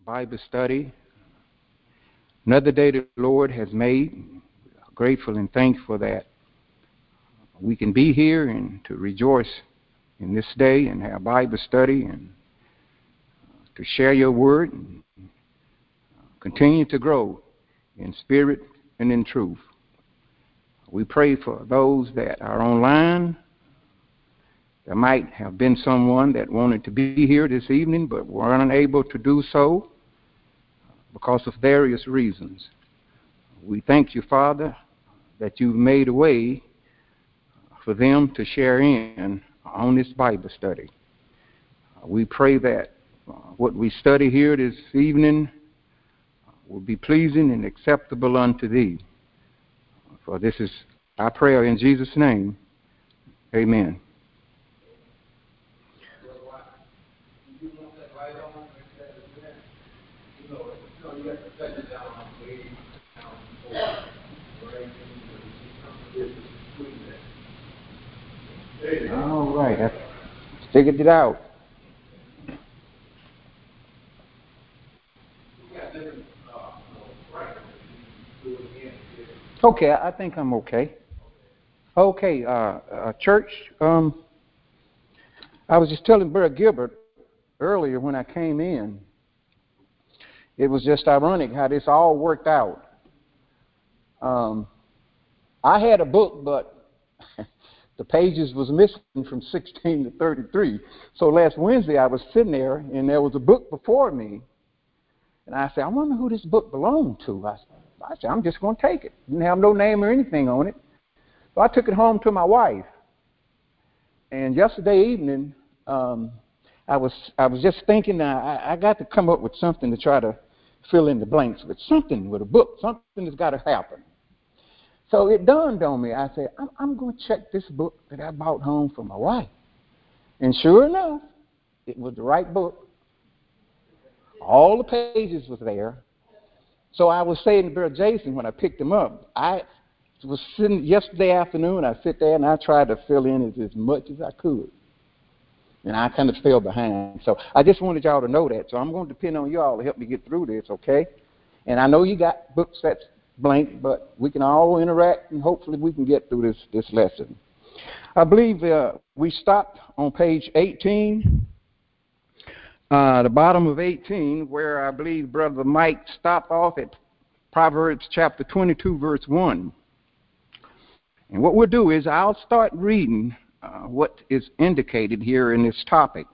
Bible study. Another day the Lord has made. Grateful and thankful that we can be here and to rejoice in this day and have Bible study and to share your word and continue to grow in spirit and in truth. We pray for those that are online. There might have been someone that wanted to be here this evening but were unable to do so because of various reasons. We thank you, Father, that you've made a way for them to share in on this Bible study. We pray that what we study here this evening will be pleasing and acceptable unto thee. For this is our prayer in Jesus' name. Amen. All right, I figured it out. Okay, I think I'm okay. Okay, church, I was just telling Brother Gilbert earlier when I came in, it was just ironic how this all worked out. I had a book, but the pages was missing from 16 to 33. So last Wednesday I was sitting there, and there was a book before me, and I said, I wonder who this book belonged to. I said, I'm just going to take it. Didn't have no name or anything on it. So I took it home to my wife. And yesterday evening, I was just thinking I got to come up with something to try to fill in the blanks with something, with a book. Something has got to happen. So it dawned on me. I said, I'm going to check this book that I brought home for my wife. And sure enough, it was the right book. All the pages was there. So I was saying to Brother Jason when I picked him up, I was sitting yesterday afternoon, I sit there and I tried to fill in as much as I could. And I kind of fell behind. So I just wanted y'all to know that. So I'm going to depend on y'all to help me get through this, okay? And I know you got books that's blank, but we can all interact and hopefully we can get through this lesson. I believe we stopped on page 18. The bottom of 18, where I believe Brother Mike stopped off at Proverbs chapter 22, verse 1. And what we'll do is I'll start reading what is indicated here in this topic.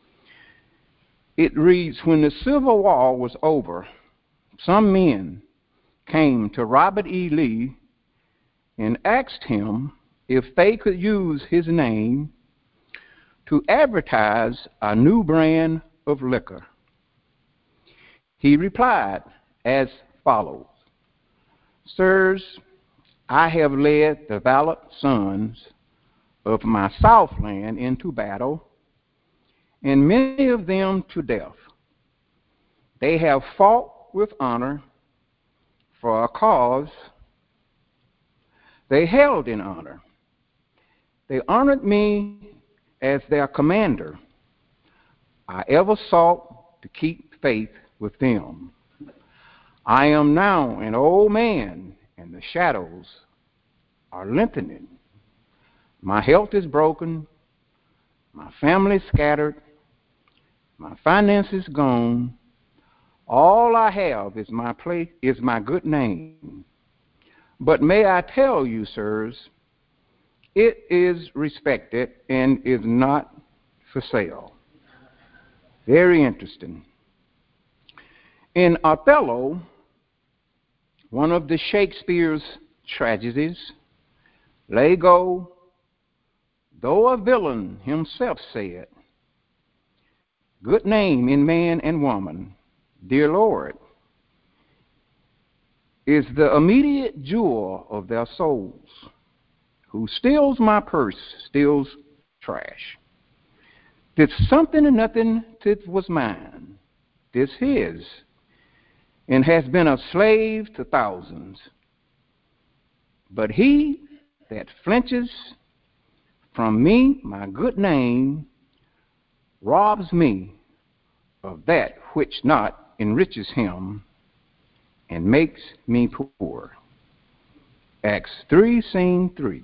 It reads, when the Civil War was over, some men came to Robert E. Lee and asked him if they could use his name to advertise a new brand of liquor. He replied as follows, sirs, I have led the valiant sons of my Southland into battle, and many of them to death. They have fought with honor for a cause they held in honor. They honored me as their commander. I ever sought to keep faith with them. I am now an old man, and the shadows are lengthening. My health is broken, my family scattered, my finances gone. All I have is my good name. But may I tell you, sirs, it is respected and is not for sale. Very interesting. In Othello, one of the Shakespeare's tragedies, Iago, though a villain himself said, good name in man and woman, dear Lord, is the immediate jewel of their souls. Who steals my purse, steals trash. Did something or nothing that was mine, this his, and has been a slave to thousands. But he that flinches from me, my good name, robs me of that which not enriches him and makes me poor. Acts 3, scene 3.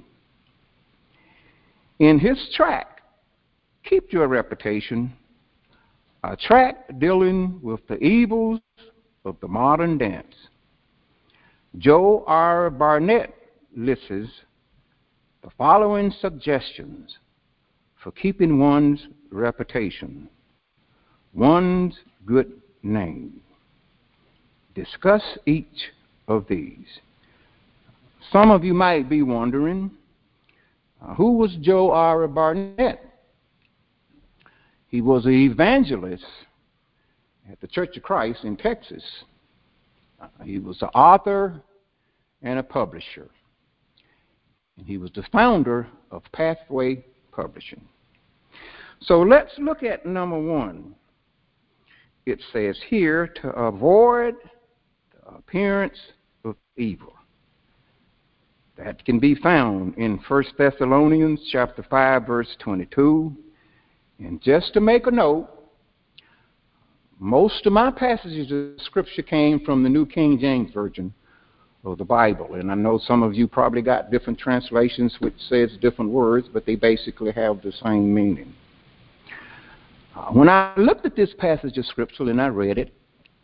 In his tract, Keep Your Reputation, a tract dealing with the evils of the modern dance, Joe R. Barnett lists the following suggestions for keeping one's reputation, one's good name. Discuss each of these. Some of you might be wondering, who was Joe R. Barnett? He was an evangelist at the Church of Christ in Texas. He was an author and a publisher. And he was the founder of Pathway Publishing. So let's look at number 1. It says here to avoid the appearance of evil. That can be found in 1 Thessalonians chapter 5, verse 22. And just to make a note, most of my passages of Scripture came from the New King James Version of the Bible. And I know some of you probably got different translations which says different words, but they basically have the same meaning. When I looked at this passage of Scripture and I read it,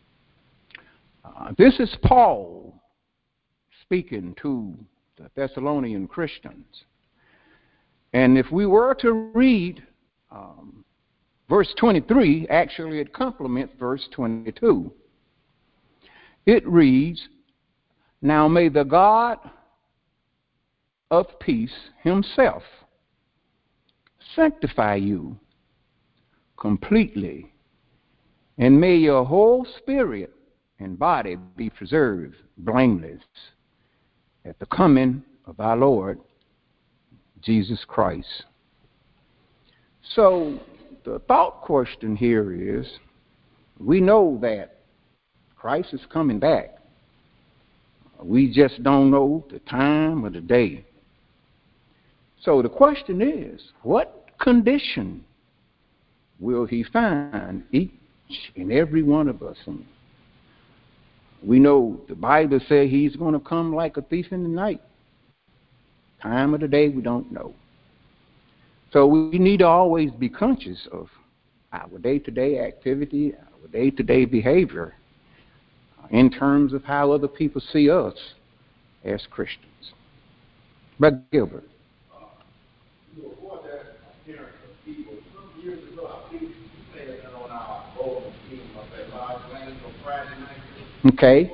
this is Paul speaking to the Thessalonian Christians. And if we were to read verse 23, actually it complements verse 22. It reads, "Now may the God of peace himself sanctify you completely, and may your whole spirit and body be preserved blameless at the coming of our Lord Jesus Christ." So the thought question here is, we know that Christ is coming back. We just don't know the time or the day. So the question is, what condition will he find each and every one of us in? We know the Bible says he's going to come like a thief in the night. Time of the day, we don't know. So we need to always be conscious of our day-to-day activity, our day-to-day behavior in terms of how other people see us as Christians. Brother Gilbert. To avoid that appearance of evil, some years ago, I think you may have been on our bowling team up at Lodge Landing on Friday night. Okay.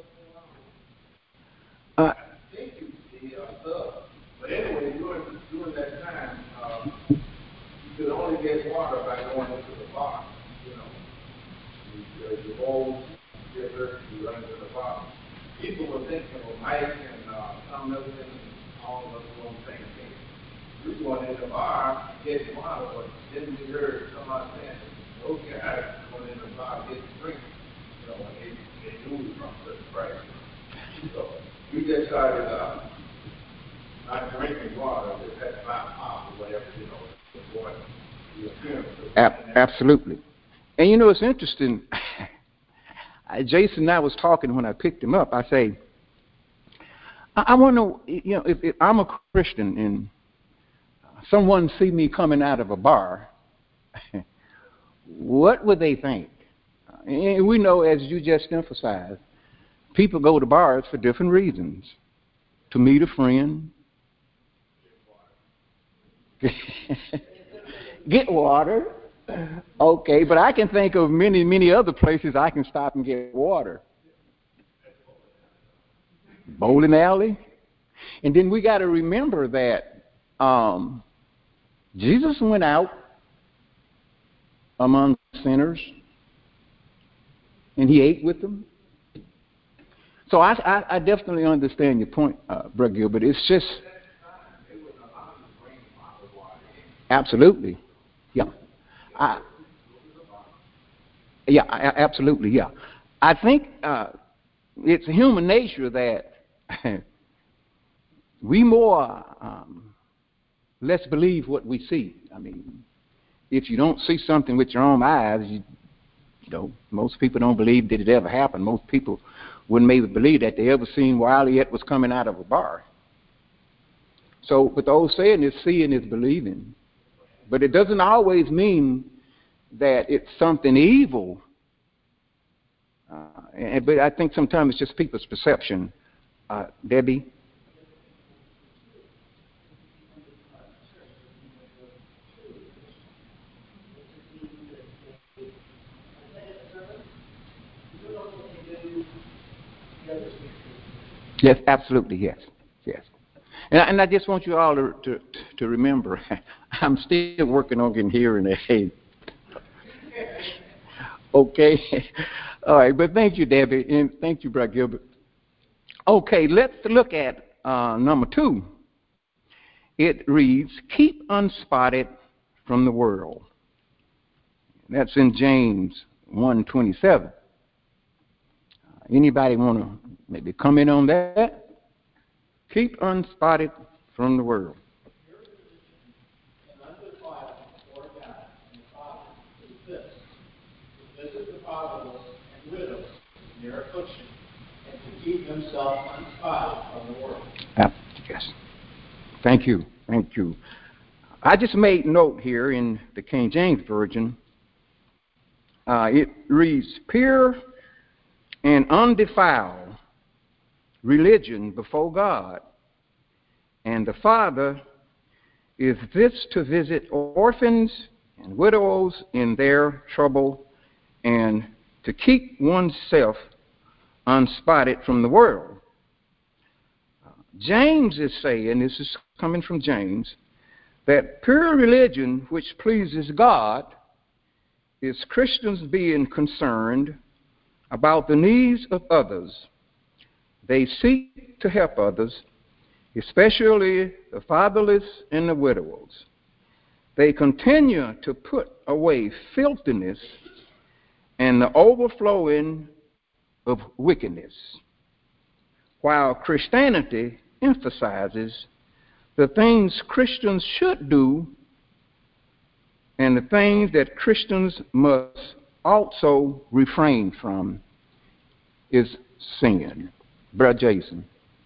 I think you did, but anyway, during that time, you could only get water by going into the bar. You know, your bowl, you run into the bar. People were thinking of Mike and some other things, all of us one thing. We going in the bar getting water, but then we heard somebody saying, those guys going in the bar getting drinks, you know, and they knew from the price. So we just started not drinking water, but that's not pop or whatever, you know, what the appearance of Absolutely. And you know, it's interesting. Jason and I was talking when I picked him up. I say, I want to know, you know, if I'm a Christian and someone see me coming out of a bar, what would they think? And we know, as you just emphasized, people go to bars for different reasons. To meet a friend, get water. Okay, but I can think of many, many other places I can stop and get water. Bowling alley. And then we got to remember that Jesus went out among sinners and he ate with them. So I definitely understand your point, Brother Gilbert. It's just absolutely, yeah. Absolutely, yeah. I think it's human nature that we more let's believe what we see. I mean, if you don't see something with your own eyes, Most people don't believe that it ever happened. Most people wouldn't maybe believe that they ever seen Wile E. was coming out of a bar. So, but the old saying is seeing is believing. But it doesn't always mean that it's something evil. But I think sometimes it's just people's perception. Debbie? Yes, absolutely, yes. Yes. And I just want you all to remember, I'm still working on getting hearing aids. Okay. All right, but thank you, Debbie, and thank you, Brother Gilbert. Okay, let's look at number 2. It reads, keep unspotted from the world. That's in James 1:27. Anybody want to maybe comment on that? Keep unspotted from the world. Their affliction, and to keep himself unspotted from the world. Yes. Thank you. Thank you. I just made note here in the King James Version. It reads, pure and undefiled religion before God, and the Father is this to visit orphans and widows in their trouble, and to keep oneself unspotted from the world. James is saying, this is coming from James, that pure religion which pleases God is Christians being concerned about the needs of others. They seek to help others, especially the fatherless and the widows. They continue to put away filthiness and the overflowing of wickedness, while Christianity emphasizes the things Christians should do and the things that Christians must also refrain from is sin. Brother Jason.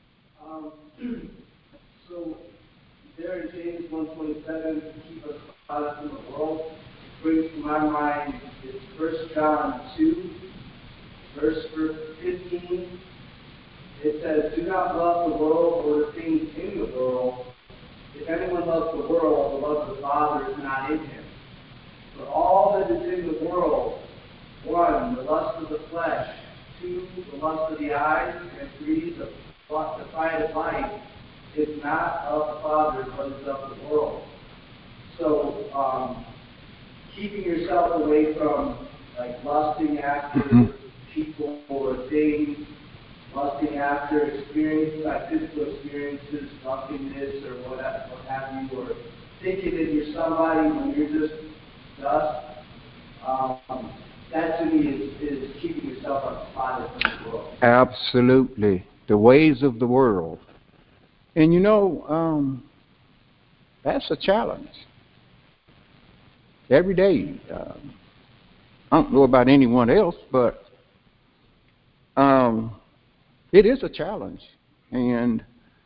So there in James 1:27, keep us out from the world, brings to my mind is 1 John 2, verse 15. It says, do not love the world or the things in the world. If anyone loves the world, the love of the Father is not in him. For all that is in the world, 1, the lust of the flesh, 2, the lust of the eyes, and 3, the pride of life, is not of the Father, but is of the world. So, keeping yourself away from like lusting after people or things, lusting after experiences, like physical experiences, drunkenness or what have you, or thinking that you're somebody when you're just dust. That to me is keeping yourself unspotted from the world. Absolutely. The ways of the world. And you know, that's a challenge. Every day. I don't know about anyone else, but it is a challenge. And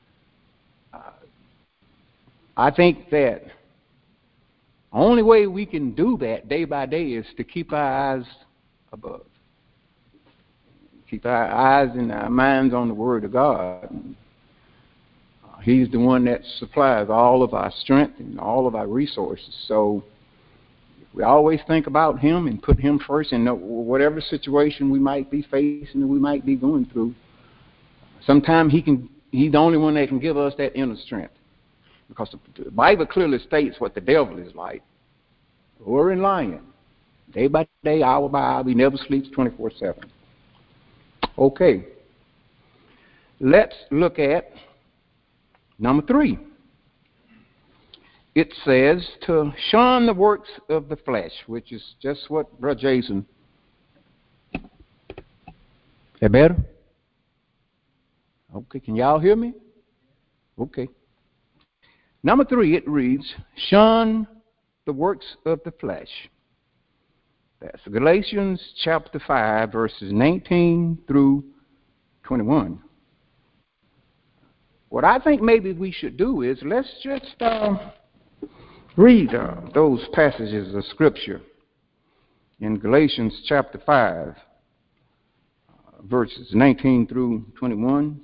I think that the only way we can do that day by day is to keep our eyes above. Keep our eyes and our minds on the Word of God. He's the one that supplies all of our strength and all of our resources. So we always think about Him and put Him first in whatever situation we might be facing or we might be going through. Sometimes He's the only one that can give us that inner strength. Because the Bible clearly states what the devil is like. Roaring lion. Day by day, hour by hour, he never sleeps 24/7. Okay. Let's look at number 3. It says to shun the works of the flesh, which is just what Brother Jason. That better? Okay, can y'all hear me? Okay. Number 3, it reads, shun the works of the flesh. That's Galatians chapter 5, verses 19 through 21. What I think maybe we should do is let's just read those passages of Scripture in Galatians chapter 5, verses 19 through 21.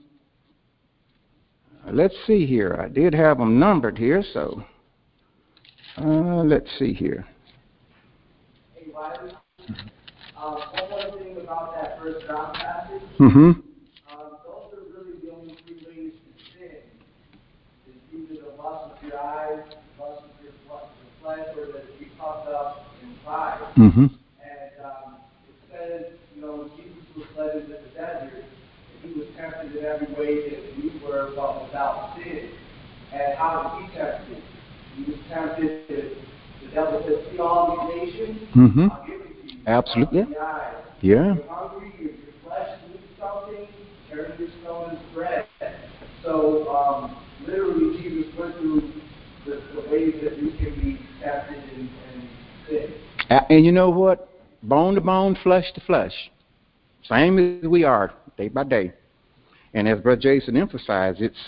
Let's see here. I did have them numbered here, so let's see here. Hey, Wiley, one more thing about that First John passage. Mm-hmm. Those are really the only three ways to sin. It's either the lust of your eyes, the lust of your flesh, or that we talked about in pride. Mm-hmm. And it says, Jesus was led into the desert, and he was tempted in every way that we were, but without sin. And how was he tempted? He was tempted, the devil said, see all these nations? Mm-hmm. I'll give it to you. Absolutely. Yeah. Yeah. You're hungry, your flesh needs something, turn your stone into bread. So, literally, Jesus went through the ways that we can be tempted and sin. And you know what? Bone to bone, flesh to flesh. Same as we are, day by day. And as Brother Jason emphasized, it's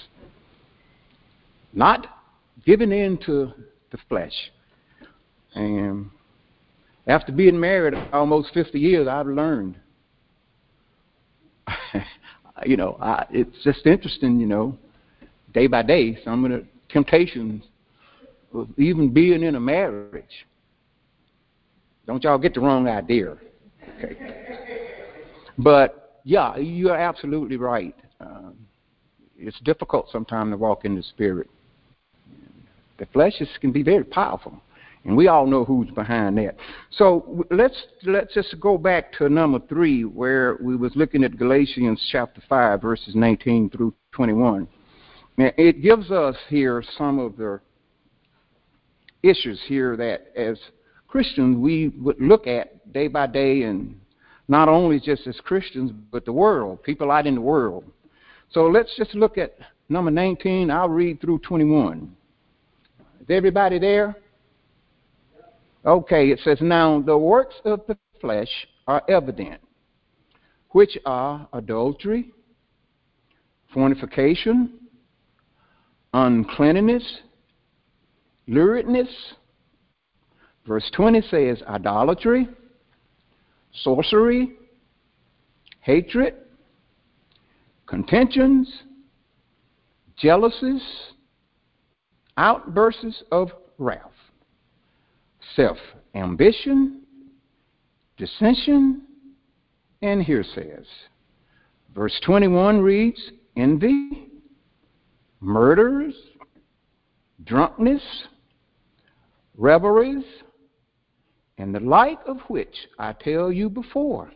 not giving in to the flesh. And after being married almost 50 years, I've learned. It's just interesting, day by day, some of the temptations of even being in a marriage. Don't y'all get the wrong idea. Okay. But, yeah, you're absolutely right. It's difficult sometimes to walk in the Spirit. The flesh can be very powerful, and we all know who's behind that. So let's just go back to number 3, where we was looking at Galatians chapter 5, verses 19 through 21. Now, it gives us here some of the issues here that as Christians we would look at day by day, and not only just as Christians, but the world, people out in the world. So let's just look at number 19. I'll read through 21. Is everybody there? Okay, it says, now the works of the flesh are evident, which are adultery, fornication, uncleanness, lewdness. Verse 20 says idolatry, sorcery, hatred, contentions, jealousies, outbursts of wrath, self-ambition, dissension, and here says, verse 21 reads, envy, murders, drunkenness, revelries, and the like of which I tell you beforehand,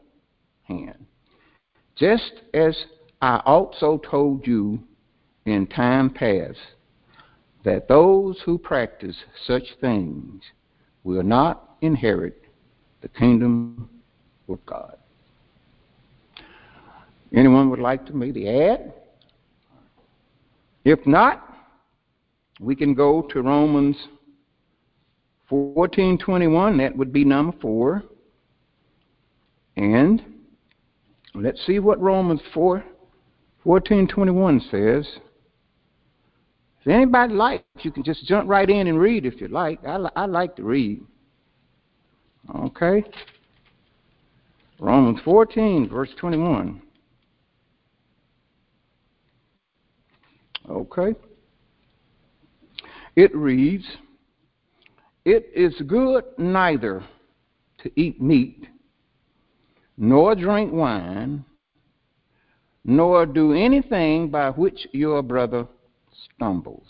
just as I also told you in time past, that those who practice such things will not inherit the kingdom of God. Anyone would like to maybe add? If not, we can go to Romans 14:21. That would be number 4. And let's see what Romans 14:21 says. If anybody likes, you can just jump right in and read if you like. I like to read. Okay. Romans 14, verse 21. Okay. It reads, it is good neither to eat meat, nor drink wine, nor do anything by which your brother stumbles.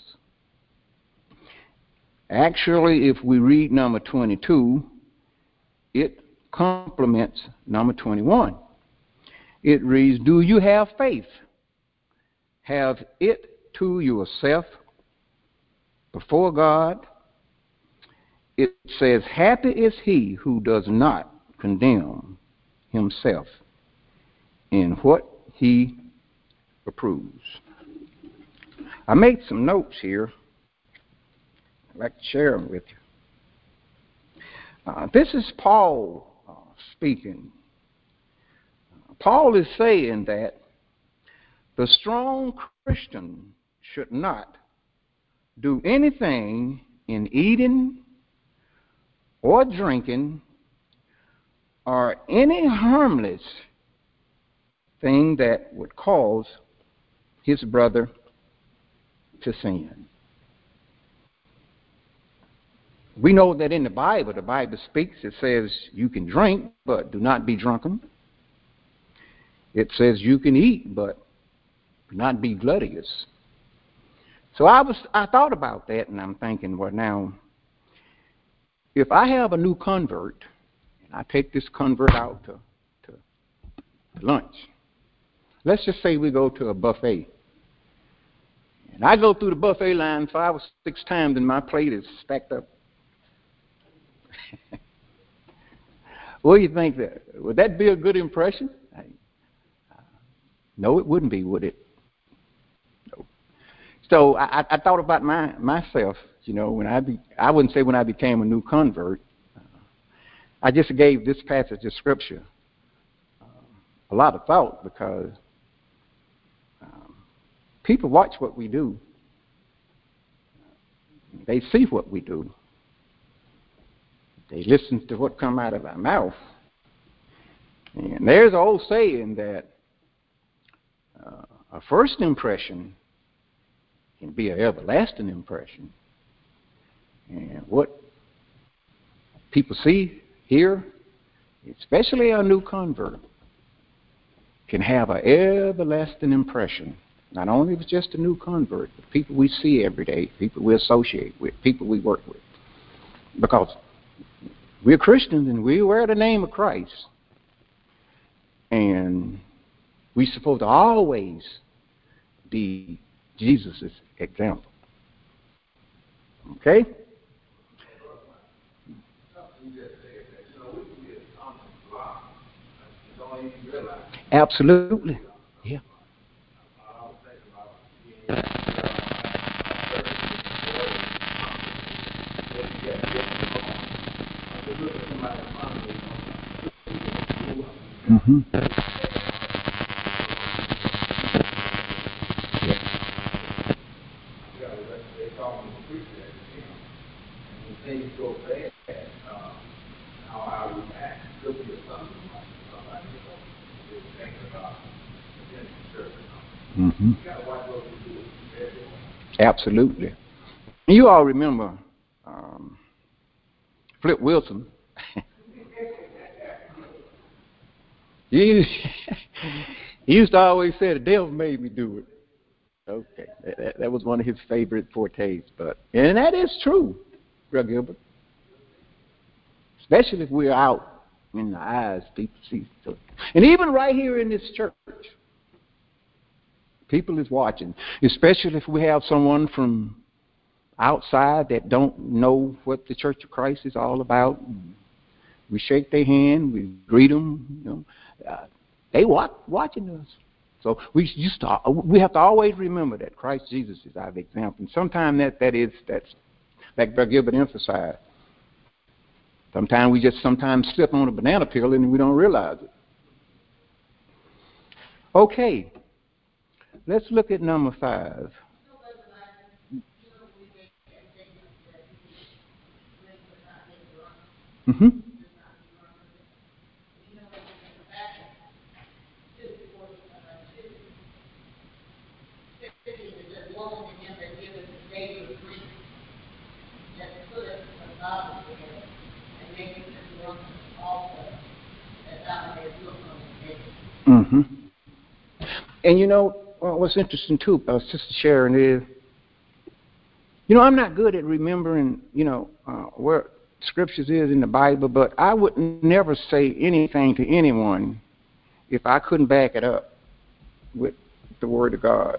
Actually, if we read number 22, it complements number 21. It reads, do you have faith? Have it to yourself before God. It says, happy is he who does not condemn himself in what he approves. I made some notes here. I'd like to share them with you. This is Paul speaking. Paul is saying that the strong Christian should not do anything in eating or drinking or any harmless thing that would cause his brother to sin. We know that in the Bible speaks, it says you can drink, but do not be drunken. It says you can eat, but do not be gluttonous. So I thought about that, and I'm thinking, well, now, if I have a new convert, and I take this convert out to lunch, let's just say we go to a buffet, and I go through the buffet line 5 or 6 times, and my plate is stacked up. What do you think? Would that be a good impression? No, it wouldn't be, would it? No. So I thought about myself, you know, I wouldn't say when I became a new convert. I just gave this passage of Scripture a lot of thought because people watch what we do. They see what we do. They listen to what come out of our mouth. And there's an old saying that a first impression can be an everlasting impression. And what people see, hear, especially a new convert, can have an everlasting impression. Not only with just a new convert, but people we see every day, people we associate with, people we work with. Because we're Christians and we wear the name of Christ. And we're supposed to always be Jesus' example. Okay? Absolutely. Yeah. Mm-hmm. They call me the preacher, and when things go bad, how I react could be something like somebody is thinking about against the church. Mm-hmm. You got to watch what we do. Absolutely. You all remember Flip Wilson. He used to always say, the devil made me do it. Okay, that was one of his favorite fortes. And that is true, Brother Gilbert. Especially if we're out in the eyes, people see. And even right here in this church, people is watching. Especially if we have someone from outside that don't know what the Church of Christ is all about. We shake their hand, we greet them. You know, they watching us. So we have to always remember that Christ Jesus is our example. And sometimes that's like Brother Gilbert emphasized. Sometimes we just slip on a banana peel and we don't realize it. Okay, let's look at number 5. Mm-hmm. Mm-hmm. And you know, what's interesting too about Sister Sharon is, you know, I'm not good at remembering, you know, where scriptures is in the Bible, but I would never say anything to anyone if I couldn't back it up with the Word of God.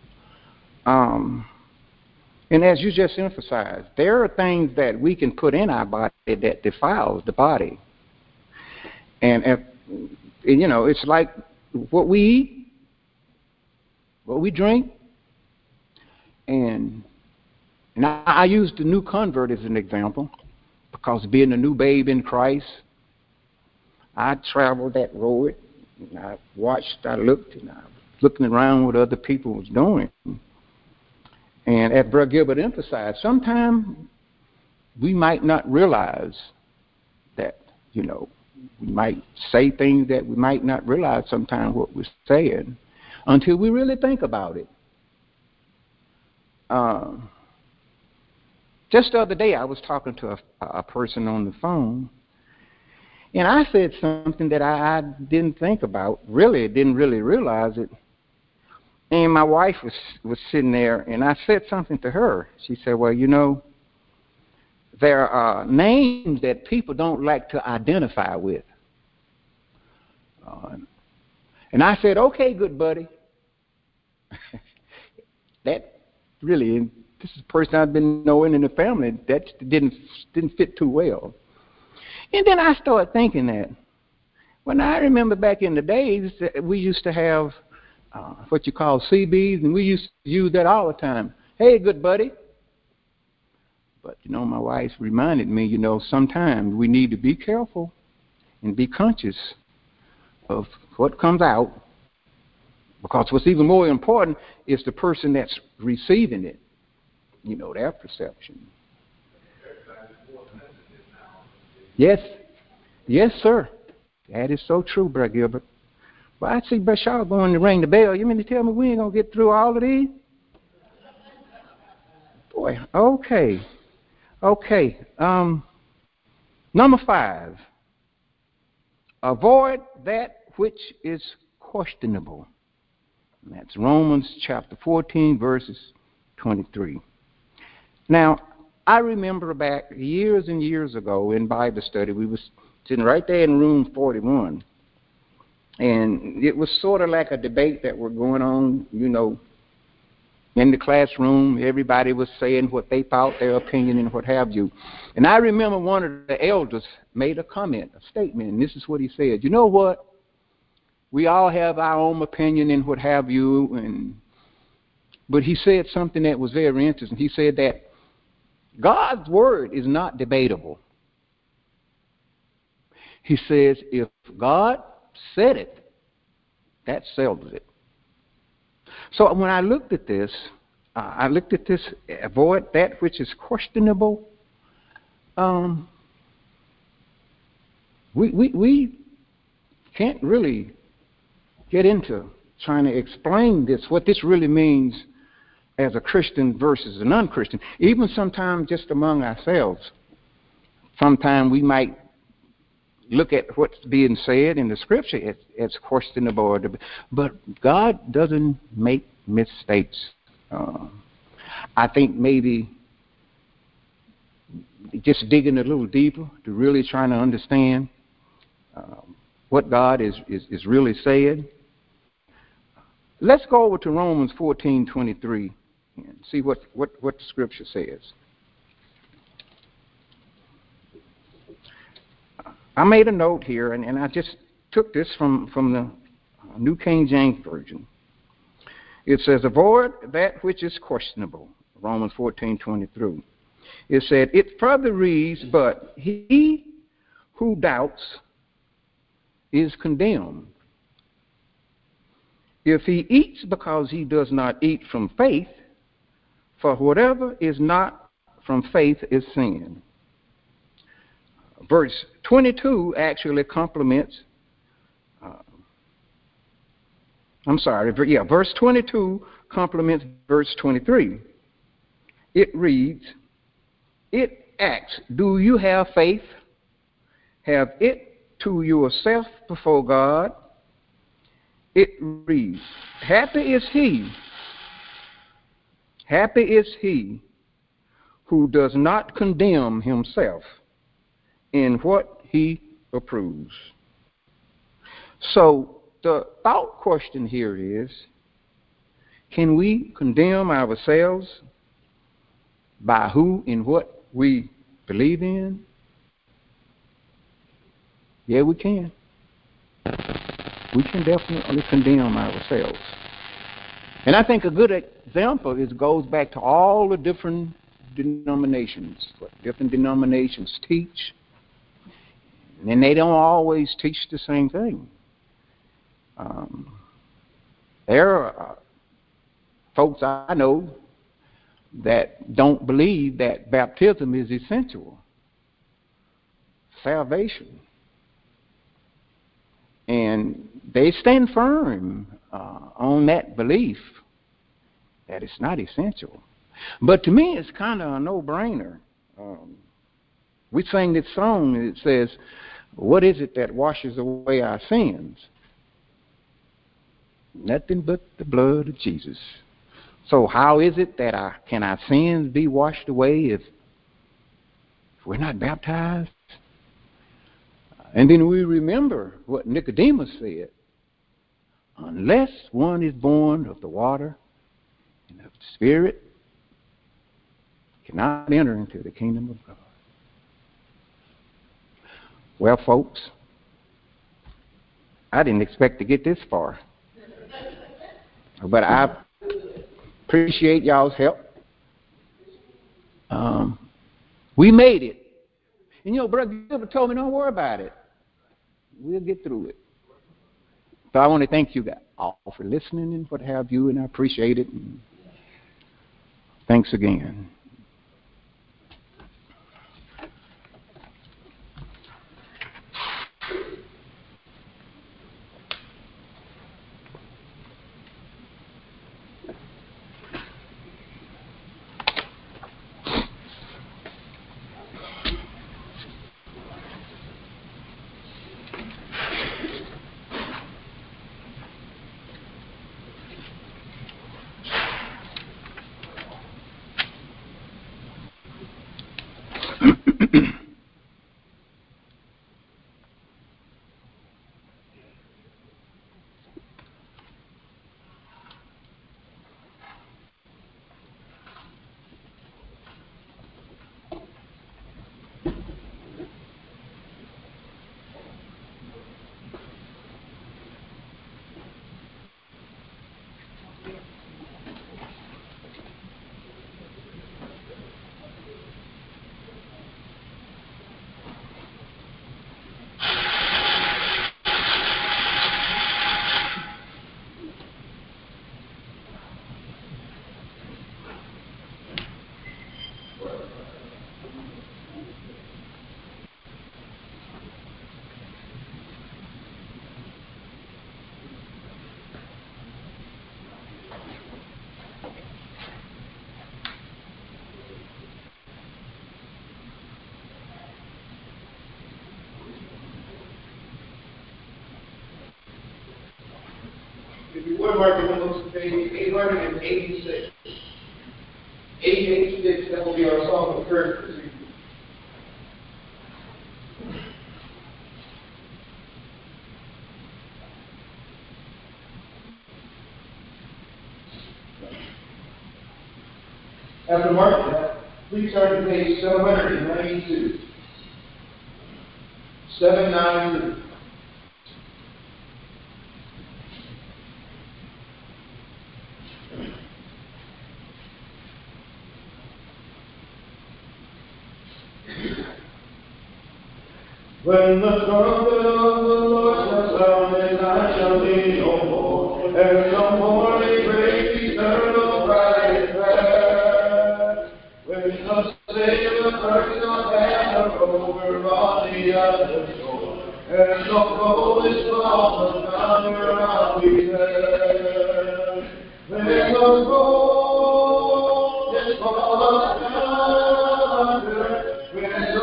And as you just emphasized, there are things that we can put in our body that defiles the body. And you know, it's like what we eat, what we drink, and I use the new convert as an example, because being a new babe in Christ, I traveled that road. And I watched, I looked, and I was looking around what other people was doing. And as Brother Gilbert emphasized, sometimes we might not realize that, you know, we might say things that we might not realize sometimes what we're saying until we really think about it. Just the other day, I was talking to a person on the phone, and I said something that I didn't think about, didn't really realize it. And my wife was sitting there, and I said something to her. She said, well, you know, there are names that people don't like to identify with. And I said, okay, good buddy. That really, this is a person I've been knowing in the family. That didn't fit too well. And then I started thinking that. When I remember back in the days, we used to have what you call CBs, and we used to use that all the time. Hey, good buddy. But, you know, my wife reminded me, you know, sometimes we need to be careful and be conscious of what comes out, because what's even more important is the person that's receiving it, you know, their perception. Yes. Yes, sir. That is so true, Brother Gilbert. Well, I see Brother Shaw going to ring the bell. You mean to tell me we ain't going to get through all of these? Boy, okay. Okay. Number 5. Avoid that which is questionable. And that's Romans chapter 14, verses 23. Now, I remember back years and years ago in Bible study, we was sitting right there in room 41. And it was sort of like a debate that were going on, you know, in the classroom. Everybody was saying what they thought, their opinion, and what have you. And I remember one of the elders made a comment, a statement, and this is what he said. You know what? We all have our own opinion and what have you. But he said something that was very interesting. He said that God's word is not debatable. He says if God said it, that settles it. So when I looked at this, avoid that which is questionable. We can't really get into trying to explain this, what this really means as a Christian versus a non-Christian. Even sometimes just among ourselves, sometimes we might look at what's being said in the Scripture as questionable, but God doesn't make mistakes. I think maybe just digging a little deeper to really trying to understand what God is really saying. Let's go over to Romans 14:23 and see what the Scripture says. I made a note here, and I just took this from the New King James Version. It says, avoid that which is questionable, Romans 14:23. It said, it further reads, but he who doubts is condemned. If he eats because he does not eat from faith, for whatever is not from faith is sin. Verse 22 actually complements, verse 22 complements verse 23. It reads, it asks, do you have faith? Have it to yourself before God. It reads, happy is he who does not condemn himself in what he approves. So the thought question here is, can we condemn ourselves by who and what we believe in? Yeah, we can. We can definitely condemn ourselves. And I think a good example goes back to all the different denominations, what different denominations teach. And they don't always teach the same thing. There are folks I know that don't believe that baptism is essential. Salvation. And they stand firm on that belief that it's not essential. But to me, it's kind of a no-brainer. We sing this song and it says, what is it that washes away our sins? Nothing but the blood of Jesus. So how is it that can our sins be washed away if we're not baptized? And then we remember what Nicodemus said. Unless one is born of the water and of the Spirit, cannot enter into the kingdom of God. Well, folks, I didn't expect to get this far. But I appreciate y'all's help. We made it. And Brother Gilbert told me, don't worry about it. We'll get through it. So I want to thank you guys all for listening and what have you, and I appreciate it. And thanks again. If you would mark your books to page 886. 886, that will be our song of courage this evening. After marking that, please turn to page 792. 792. When the trumpet of the Lord shall sound, and I shall be no more, and the morning breaks eternal bright and fair. When the Savior first shall gather over on the other shore, and the foe is fallen thunder, I'll be there. When the roll is fallen thunder, when the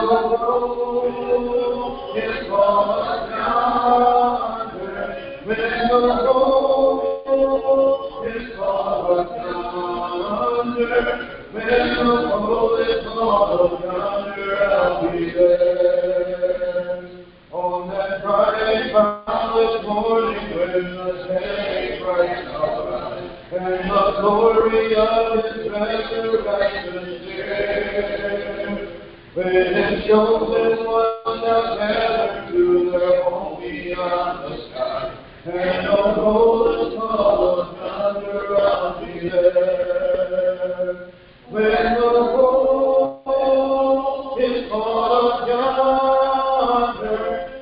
roll is fallen thunder, when the roll is fallen thunder, when the roll is fallen thunder, I'll be there. On that bright, boundless morning when the day bright shall rise, and the glory of His resurrection share. When His chosen ones shall gather to their home beyond the sky, and the golden call of thunder, I'll be there. When the roll is called yonder,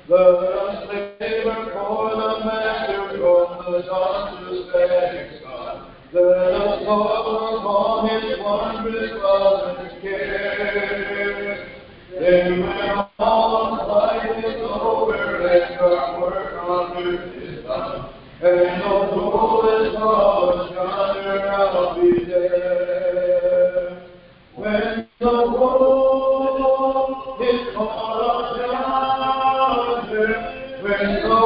Let us labor for the Master from the dawn to setting sun. Let us look upon His wondrous love and care. Then when all of life is over and our work on earth is done, and the fullest of yonder I'll be there. When the roll is called up yonder, when the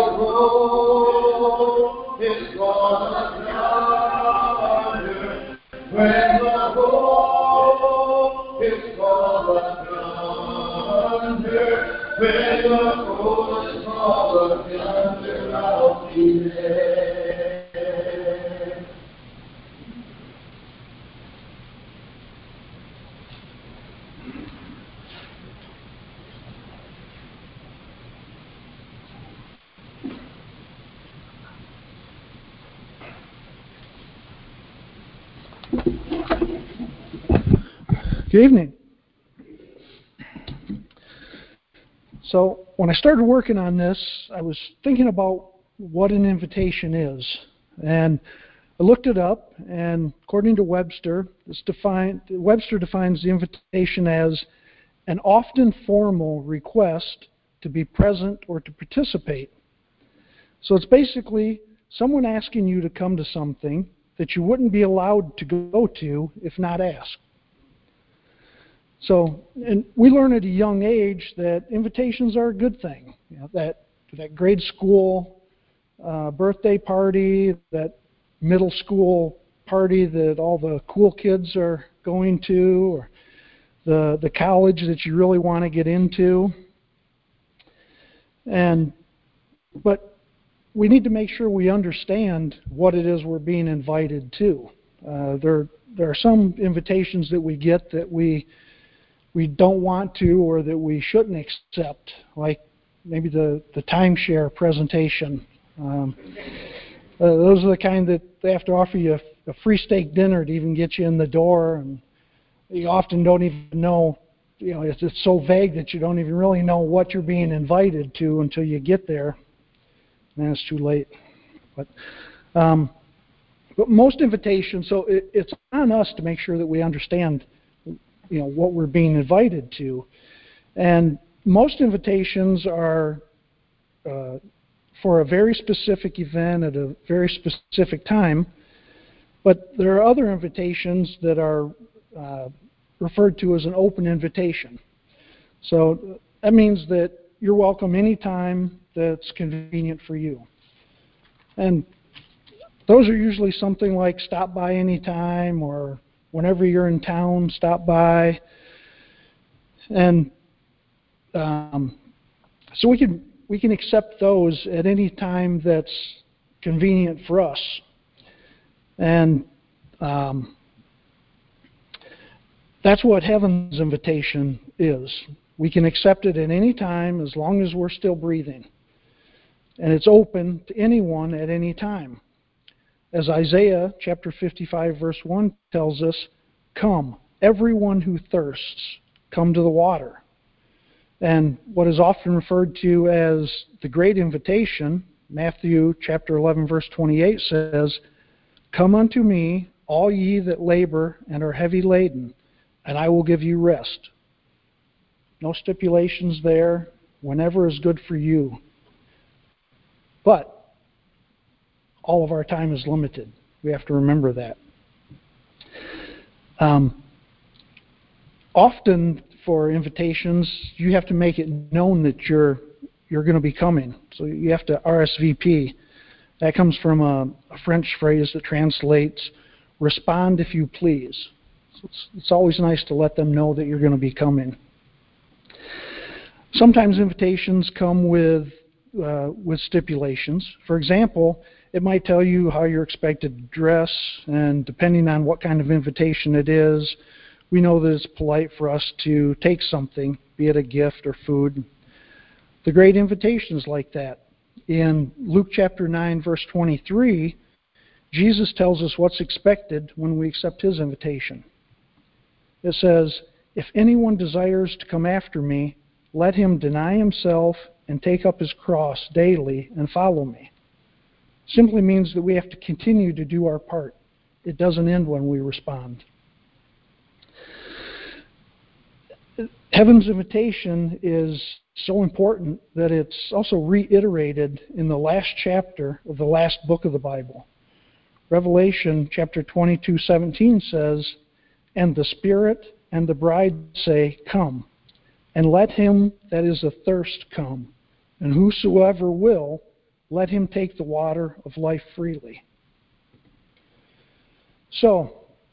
roll is called up yonder, when the roll is called up yonder, when the roll is called up yonder, I'll be there. Good evening. So when I started working on this, I was thinking about what an invitation is. And I looked it up, and according to Webster, Webster defines the invitation as an often formal request to be present or to participate. So it's basically someone asking you to come to something that you wouldn't be allowed to go to if not asked. So, and we learn at a young age that invitations are a good thing. You know, that grade school birthday party, that middle school party that all the cool kids are going to, or the college that you really want to get into. But we need to make sure we understand what it is we're being invited to. There are some invitations that we get that we don't want to, or that we shouldn't accept, like maybe the timeshare presentation. Those are the kind that they have to offer you a free steak dinner to even get you in the door, and you often don't even know, it's so vague that you don't even really know what you're being invited to until you get there, and then it's too late. But most invitations, so it's on us to make sure that we understand what we're being invited to. And most invitations are for a very specific event at a very specific time, but there are other invitations that are referred to as an open invitation. So that means that you're welcome anytime that's convenient for you. And those are usually something like stop by anytime, or whenever you're in town, stop by. And so we can accept those at any time that's convenient for us. And that's what heaven's invitation is. We can accept it at any time as long as we're still breathing. And it's open to anyone at any time. As Isaiah chapter 55 verse 1 tells us, "Come, everyone who thirsts, come to the water." And what is often referred to as the Great Invitation, Matthew chapter 11 verse 28 says, "Come unto me, all ye that labor and are heavy laden, and I will give you rest." No stipulations there. Whenever is good for you. But all of our time is limited. We have to remember that. Often for invitations, you have to make it known that you're going to be coming. So you have to RSVP. That comes from a French phrase that translates, "Respond if you please." So it's always nice to let them know that you're going to be coming. Sometimes invitations come with stipulations. For example, it might tell you how you're expected to dress, and depending on what kind of invitation it is, we know that it's polite for us to take something, be it a gift or food. The Great Invitation is like that. In Luke chapter 9, verse 23, Jesus tells us what's expected when we accept His invitation. It says, "If anyone desires to come after me, let him deny himself and take up his cross daily and follow me. Simply means that we have to continue to do our part. It doesn't end when we respond. Heaven's invitation is so important that it's also reiterated in the last chapter of the last book of the Bible. Revelation chapter 22:17 says, "And the Spirit and the bride say, 'Come,' and let him that is athirst come, and whosoever will, let him take the water of life freely." So,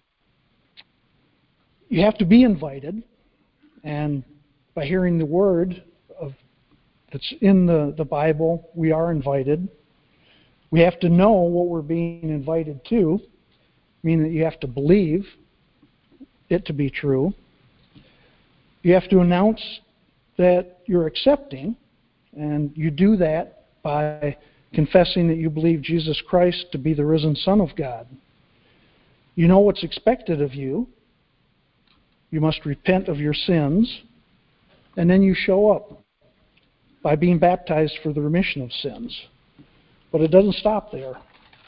you have to be invited, and by hearing the word that's in the Bible, we are invited. We have to know what we're being invited to, meaning that you have to believe it to be true. You have to announce that you're accepting, and you do that by confessing that you believe Jesus Christ to be the risen Son of God. You know what's expected of you. You must repent of your sins, and then you show up by being baptized for the remission of sins. But it doesn't stop there.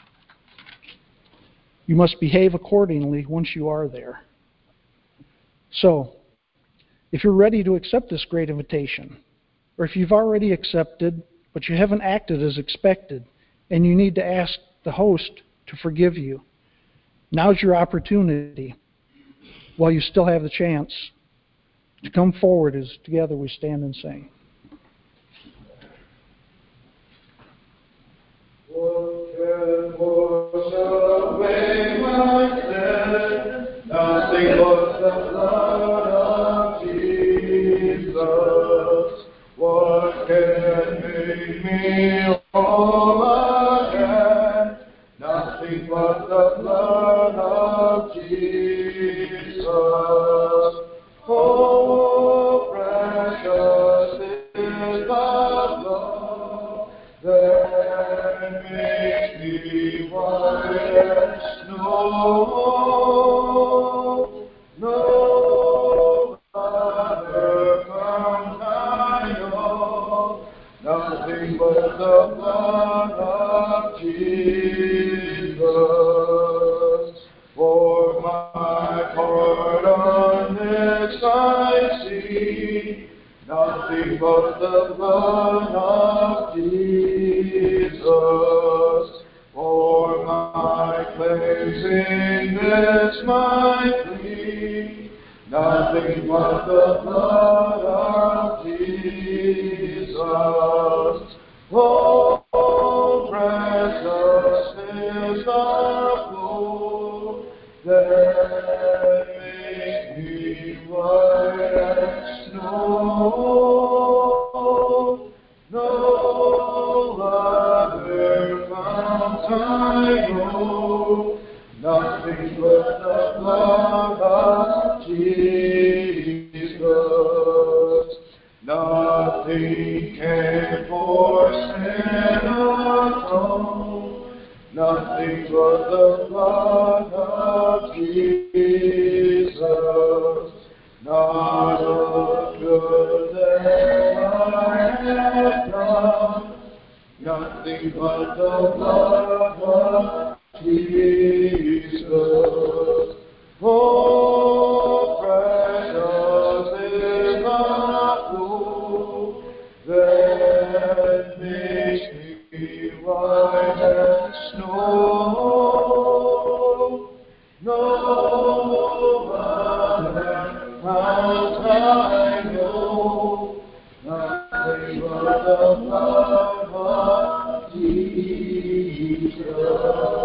You must behave accordingly once you are there. So, if you're ready to accept this great invitation, or if you've already accepted, but you haven't acted as expected, and you need to ask the host to forgive you, now's your opportunity, while you still have the chance, to come forward as together we stand and sing. What can wash away my sin? Nothing but the blood of Jesus. What can make me whole again? Nothing but the blood of Jesus. Oh, precious is the blood that makes me white as snow. No other fount I know, nothing but the blood of Jesus. For my pardon this I see, nothing but the blood of Jesus. For my cleansing this my plea, nothing but the blood of Jesus. Oh, precious is the flow that makes me white as snow. No other fount I know, nothing but the blood of Jesus. Nothing can for sin atone, nothing but the blood of Jesus. Not a good that I have done, nothing but the blood of Jesus. Oh, precious is the flow that makes me white as snow. No other fount I know, nothing but the blood of Jesus.